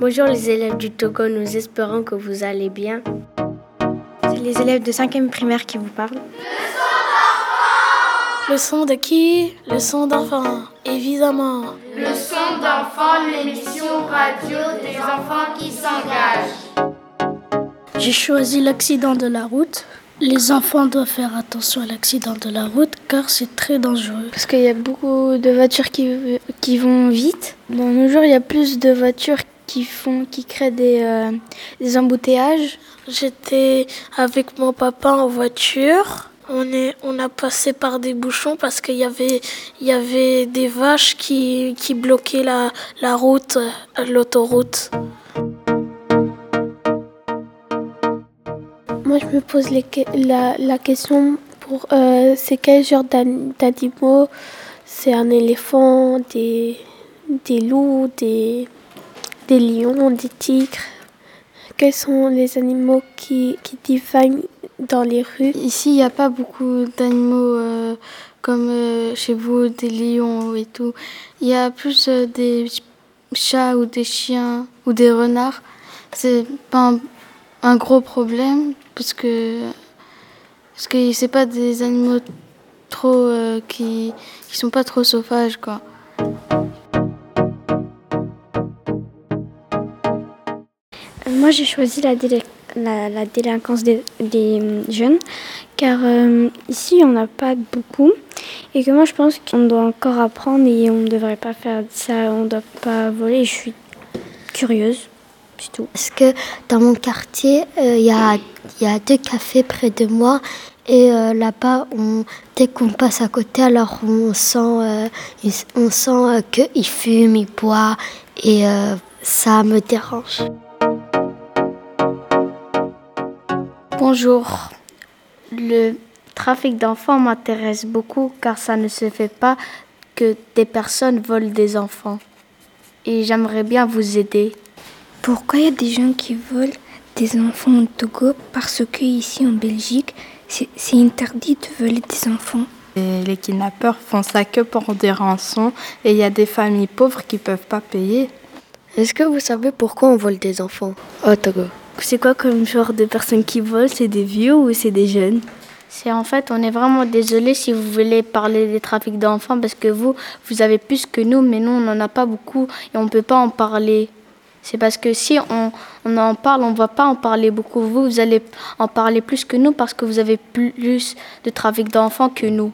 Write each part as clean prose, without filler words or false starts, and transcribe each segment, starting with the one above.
Bonjour les élèves du Togo, nous espérons que vous allez bien. C'est les élèves de 5e primaire qui vous parlent. Le son de qui? Le son d'enfant, évidemment. Le son d'enfant, l'émission radio des enfants qui s'engagent. J'ai choisi l'accident de la route. Les enfants doivent faire attention à l'accident de la route car c'est très dangereux. Parce qu'il y a beaucoup de voitures qui vont vite. Dans nos jours, il y a plus de voitures qui créent des embouteillages. J'étais avec mon papa en voiture. On a passé par des bouchons parce qu'il y avait des vaches qui bloquaient la route, l'autoroute. Moi, je me pose la question pour c'est quel genre d'animaux? C'est un éléphant, des loups, des lions, des tigres. Quels sont les animaux qui divaguent dans les rues? Ici, il n'y a pas beaucoup d'animaux comme chez vous, des lions et tout. Il y a plus des chats ou des chiens ou des renards. C'est pas un gros problème parce que c'est pas des animaux trop qui sont pas trop sauvages, quoi. Moi, j'ai choisi la délinquance des jeunes, car ici, il n'y en a pas beaucoup. Et que moi, je pense qu'on doit encore apprendre et on ne devrait pas faire ça, on ne doit pas voler. Je suis curieuse, c'est tout. Parce que dans mon quartier, il y a 2 cafés près de moi. Et là-bas, dès qu'on passe à côté, alors on sent qu'ils fument, ils boivent. Et ça me dérange. Bonjour. Le trafic d'enfants m'intéresse beaucoup car ça ne se fait pas que des personnes volent des enfants. Et j'aimerais bien vous aider. Pourquoi il y a des gens qui volent des enfants au Togo? Parce qu'ici en Belgique, c'est interdit de voler des enfants. Et les kidnappeurs font ça que pour des rançons et il y a des familles pauvres qui ne peuvent pas payer. Est-ce que vous savez pourquoi on vole des enfants au Togo? C'est quoi comme genre de personnes qui volent? C'est des vieux ou c'est des jeunes? On est vraiment désolé si vous voulez parler des trafics d'enfants parce que vous avez plus que nous, mais nous on n'en a pas beaucoup et on ne peut pas en parler. C'est parce que si on en parle, on ne va pas en parler beaucoup. Vous allez en parler plus que nous parce que vous avez plus de trafic d'enfants que nous.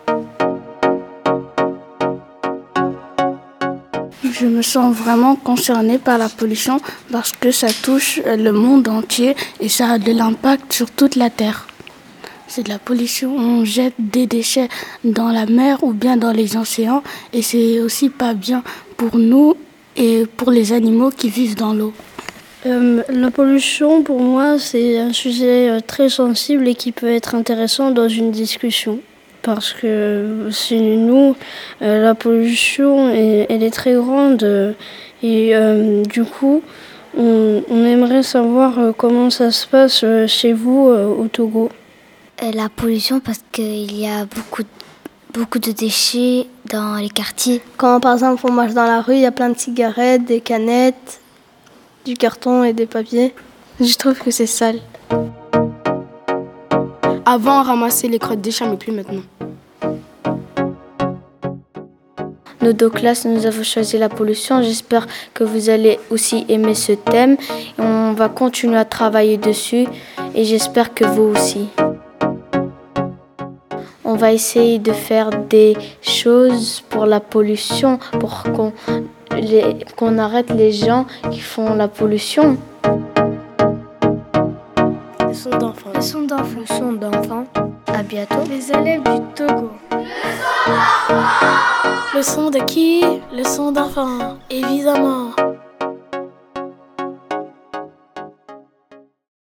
Je me sens vraiment concernée par la pollution parce que ça touche le monde entier et ça a de l'impact sur toute la Terre. C'est de la pollution, on jette des déchets dans la mer ou bien dans les océans et c'est aussi pas bien pour nous et pour les animaux qui vivent dans l'eau. La pollution, pour moi, c'est un sujet très sensible et qui peut être intéressant dans une discussion. Parce que chez nous, la pollution, elle est très grande et du coup, on aimerait savoir comment ça se passe chez vous au Togo. La pollution parce qu'il y a beaucoup de déchets dans les quartiers. Quand par exemple on marche dans la rue, il y a plein de cigarettes, des canettes, du carton et des papiers. Je trouve que c'est sale. Avant, on ramassait les crottes déchets, mais plus maintenant. Nos 2 classes, nous avons choisi la pollution. J'espère que vous allez aussi aimer ce thème. Et on va continuer à travailler dessus et j'espère que vous aussi. On va essayer de faire des choses pour la pollution, pour qu'on arrête les gens qui font la pollution. Le son d'enfant. Le son d'enfant. Le son d'enfant. À bientôt. Les élèves du Togo. Le son de qui? Le son d'enfant, évidemment.